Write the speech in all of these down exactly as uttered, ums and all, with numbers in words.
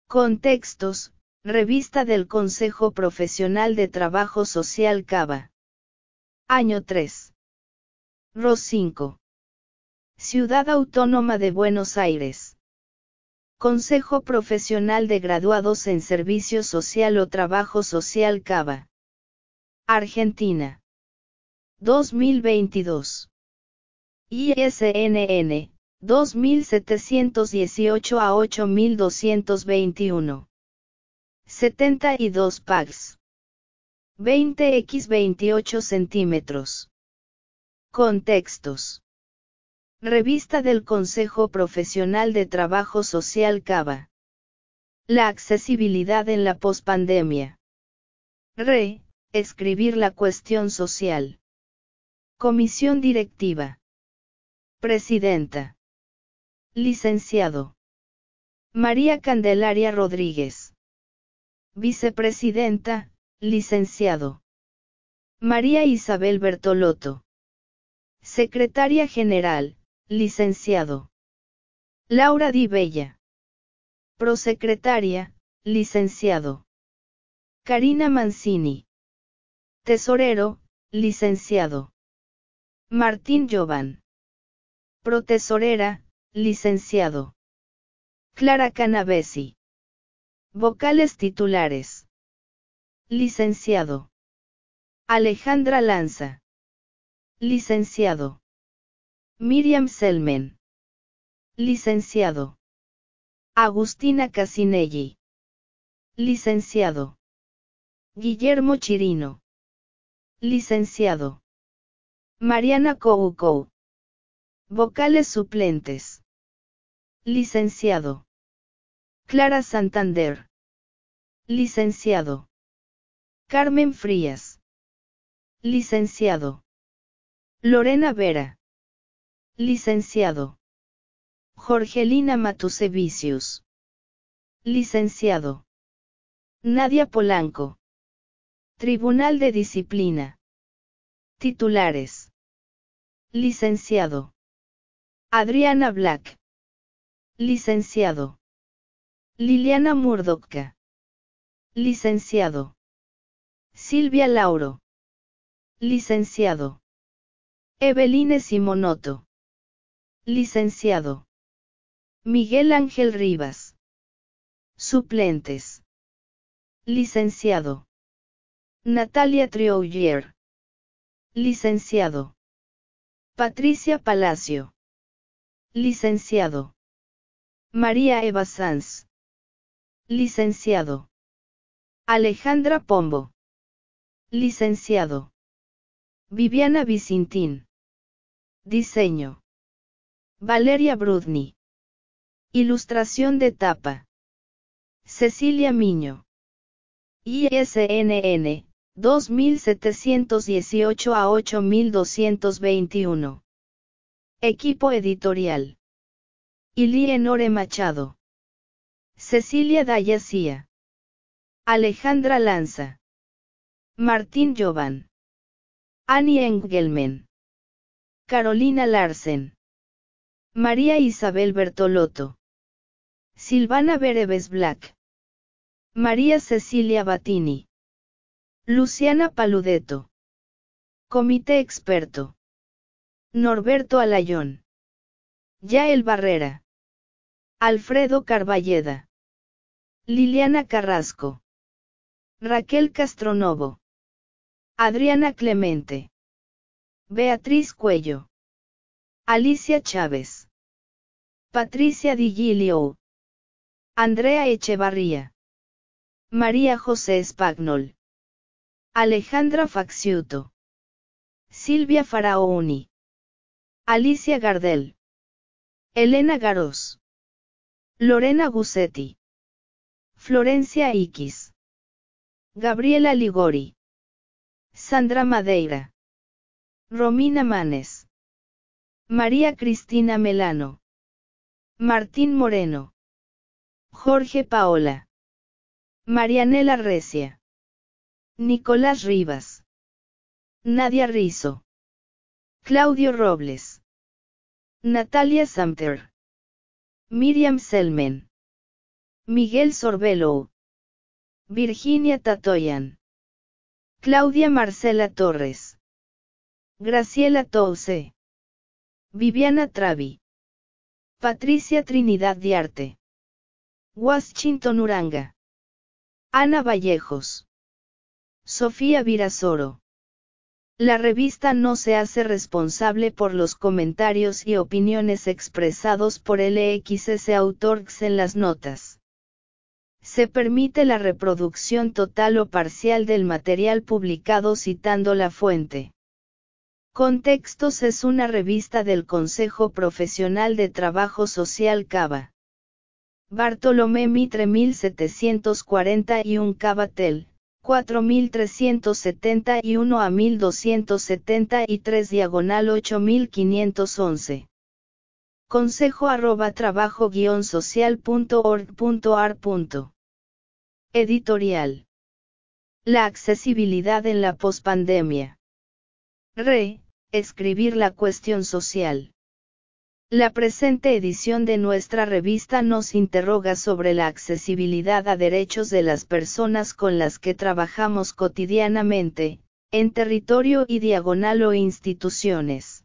Contextos, Revista del Consejo Profesional de Trabajo Social Cava. Año tres. R O cinco. Ciudad Autónoma de Buenos Aires. Consejo Profesional de Graduados en Servicio Social o Trabajo Social Cava. Argentina. dos mil veintidós. I S N N, dos mil setecientos dieciocho a ocho mil doscientos veintiuno. setenta y dos pags. veinte por veintiocho centímetros. Contextos. Revista del Consejo Profesional de Trabajo Social Cava. La accesibilidad en la pospandemia. Re. Escribir la cuestión social. Comisión Directiva. Presidenta. Licenciado. María Candelaria Rodríguez. Vicepresidenta, Licenciado. María Isabel Bertolotto. Secretaria General, Licenciado. Laura Di Bella. Prosecretaria, Licenciado. Karina Mancini. Tesorero, Licenciado. Martín Jovan. Protesorera, Licenciado. Clara Canavesi. Vocales titulares. Licenciado. Alejandra Lanza. Licenciado. Miriam Selmen. Licenciado. Agustina Casinelli. Licenciado. Guillermo Chirino. Licenciado. Mariana Coucou. Vocales suplentes. Licenciado. Clara Santander. Licenciado. Carmen Frías. Licenciado. Lorena Vera. Licenciado. Jorgelina Matusevicius. Licenciado. Nadia Polanco. Tribunal de Disciplina. Titulares. Licenciado. Adriana Black. Licenciado. Liliana Murdochka. Licenciado. Silvia Lauro. Licenciado. Eveline Simonoto. Licenciado. Miguel Ángel Rivas. Suplentes. Licenciado. Natalia Trioulier. Licenciado. Patricia Palacio. Licenciado. María Eva Sanz. Licenciado. Alejandra Pombo. Licenciado. Viviana Vicintín. Diseño. Valeria Brudny. Ilustración de tapa. Cecilia Miño. I S N N, dos mil setecientos dieciocho a ocho mil doscientos veintiuno. Equipo editorial. Ilienore Machado. Cecilia Dayasía. Alejandra Lanza. Martín Jovan. Annie Engelmen. Carolina Larsen. María Isabel Bertolotto. Silvana Bereves Black. María Cecilia Battini. Luciana Paludetto. Comité experto. Norberto Alayón. Yael Barrera. Alfredo Carballeda. Liliana Carrasco. Raquel Castronovo. Adriana Clemente. Beatriz Cuello. Alicia Chávez. Patricia Di Giglio. Andrea Echevarría. María José Spagnol. Alejandra Facciuto. Silvia Faraoni. Alicia Gardel. Elena Garós. Lorena Gussetti. Florencia Iquis. Gabriela Ligori. Sandra Madeira. Romina Manes. María Cristina Melano. Martín Moreno. Jorge Paola. Marianela Recia. Nicolás Rivas. Nadia Rizzo. Claudio Robles. Natalia Samter. Miriam Selmen. Miguel Sorbello, Virginia Tatoyan, Claudia Marcela Torres, Graciela Touce, Viviana Travi, Patricia Trinidad Diarte, Washington Uranga, Ana Vallejos, Sofía Virasoro. La revista no se hace responsable por los comentarios y opiniones expresados por L X S Autors en las notas. Se permite la reproducción total o parcial del material publicado citando la fuente. Contextos es una revista del Consejo Profesional de Trabajo Social Cava. Bartolomé Mitre mil setecientos cuarenta y uno Cavatel, cuatro mil trescientos setenta y uno a mil doscientos setenta y tres diagonal ocho mil quinientos once. Consejo arroba trabajo guion social punto org punto ar. Editorial. La accesibilidad en la pospandemia. Re, escribir la cuestión social. La presente edición de nuestra revista nos interroga sobre la accesibilidad a derechos de las personas con las que trabajamos cotidianamente, en territorio y diagonal o instituciones.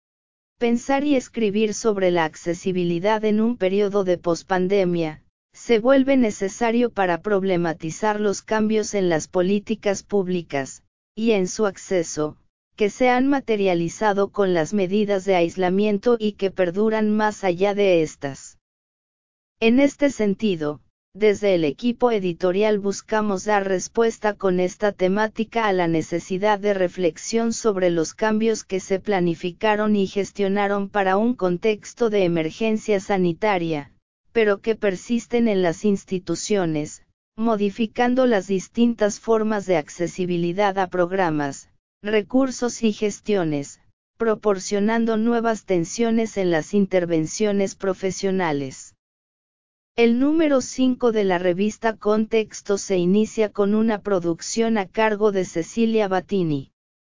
Pensar y escribir sobre la accesibilidad en un periodo de pospandemia, se vuelve necesario para problematizar los cambios en las políticas públicas, y en su acceso, que se han materializado con las medidas de aislamiento y que perduran más allá de estas. En este sentido, desde el equipo editorial buscamos dar respuesta con esta temática a la necesidad de reflexión sobre los cambios que se planificaron y gestionaron para un contexto de emergencia sanitaria, pero que persisten en las instituciones, modificando las distintas formas de accesibilidad a programas, recursos y gestiones, proporcionando nuevas tensiones en las intervenciones profesionales. El número cinco de la revista Contexto se inicia con una producción a cargo de Cecilia Battini.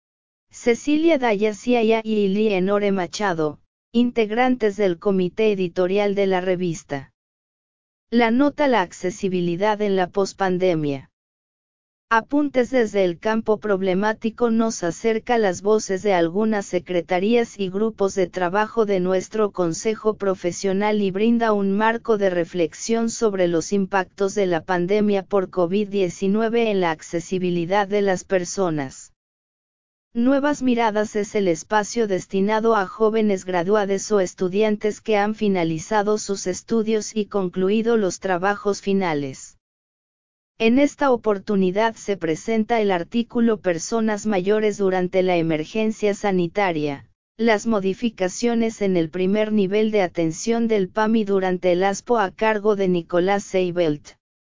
Cecilia Dayaciaya y Eleonore Machado, integrantes del comité editorial de la revista. La nota La accesibilidad en la pospandemia. Apuntes desde el campo problemático nos acerca las voces de algunas secretarías y grupos de trabajo de nuestro Consejo Profesional y brinda un marco de reflexión sobre los impactos de la pandemia por COVID diecinueve en la accesibilidad de las personas. Nuevas Miradas es el espacio destinado a jóvenes graduados o estudiantes que han finalizado sus estudios y concluido los trabajos finales. En esta oportunidad se presenta el artículo Personas mayores durante la emergencia sanitaria, las modificaciones en el primer nivel de atención del P A M I durante el ASPO a cargo de Nicolás Seibelt.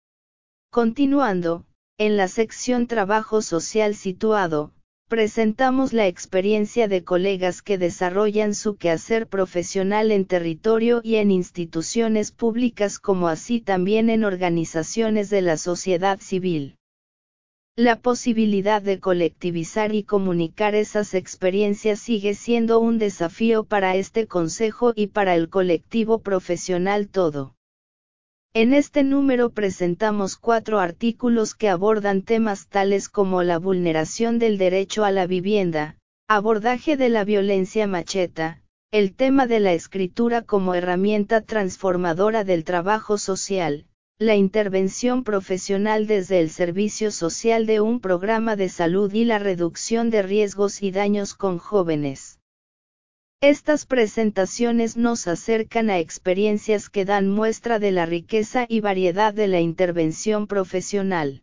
Continuando, en la sección Trabajo Social situado, presentamos la experiencia de colegas que desarrollan su quehacer profesional en territorio y en instituciones públicas como así también en organizaciones de la sociedad civil. La posibilidad de colectivizar y comunicar esas experiencias sigue siendo un desafío para este consejo y para el colectivo profesional todo. En este número presentamos cuatro artículos que abordan temas tales como la vulneración del derecho a la vivienda, abordaje de la violencia machista, el tema de la escritura como herramienta transformadora del trabajo social, la intervención profesional desde el servicio social de un programa de salud y la reducción de riesgos y daños con jóvenes. Estas presentaciones nos acercan a experiencias que dan muestra de la riqueza y variedad de la intervención profesional.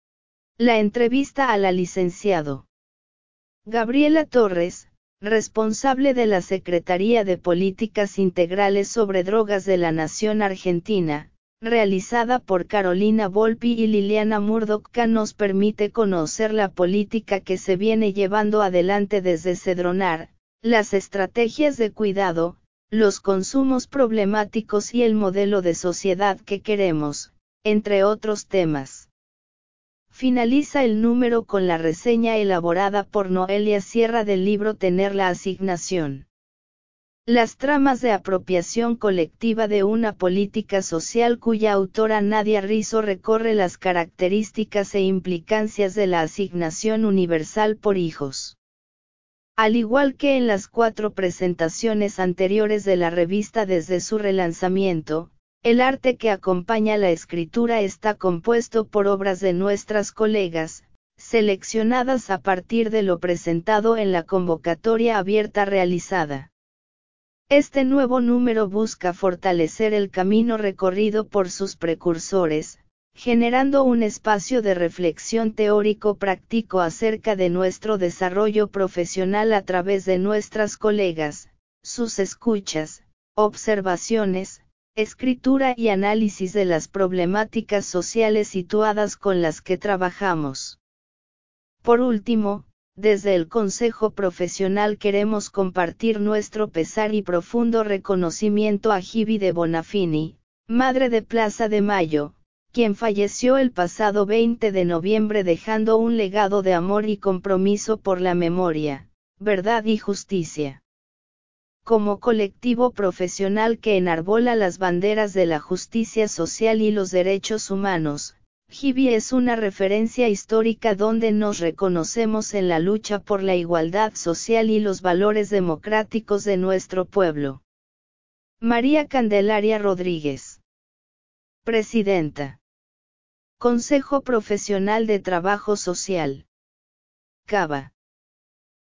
La entrevista a la licenciado Gabriela Torres, responsable de la Secretaría de Políticas Integrales sobre Drogas de la Nación Argentina, realizada por Carolina Volpi y Liliana Murdoch, nos permite conocer la política que se viene llevando adelante desde Cedronar, las estrategias de cuidado, los consumos problemáticos y el modelo de sociedad que queremos, entre otros temas. Finaliza el número con la reseña elaborada por Noelia Sierra del libro Tener la Asignación. Las tramas de apropiación colectiva de una política social cuya autora Nadia Rizzo recorre las características e implicancias de la asignación universal por hijos. Al igual que en las cuatro presentaciones anteriores de la revista desde su relanzamiento, el arte que acompaña la escritura está compuesto por obras de nuestras colegas, seleccionadas a partir de lo presentado en la convocatoria abierta realizada. Este nuevo número busca fortalecer el camino recorrido por sus precursores, generando un espacio de reflexión teórico-práctico acerca de nuestro desarrollo profesional a través de nuestras colegas, sus escuchas, observaciones, escritura y análisis de las problemáticas sociales situadas con las que trabajamos. Por último, desde el Consejo Profesional queremos compartir nuestro pesar y profundo reconocimiento a Givi de Bonafini, madre de Plaza de Mayo, quien falleció el pasado veinte de noviembre dejando un legado de amor y compromiso por la memoria, verdad y justicia. Como colectivo profesional que enarbola las banderas de la justicia social y los derechos humanos, Givi es una referencia histórica donde nos reconocemos en la lucha por la igualdad social y los valores democráticos de nuestro pueblo. María Candelaria Rodríguez. Presidenta. Consejo Profesional de Trabajo Social. Cava.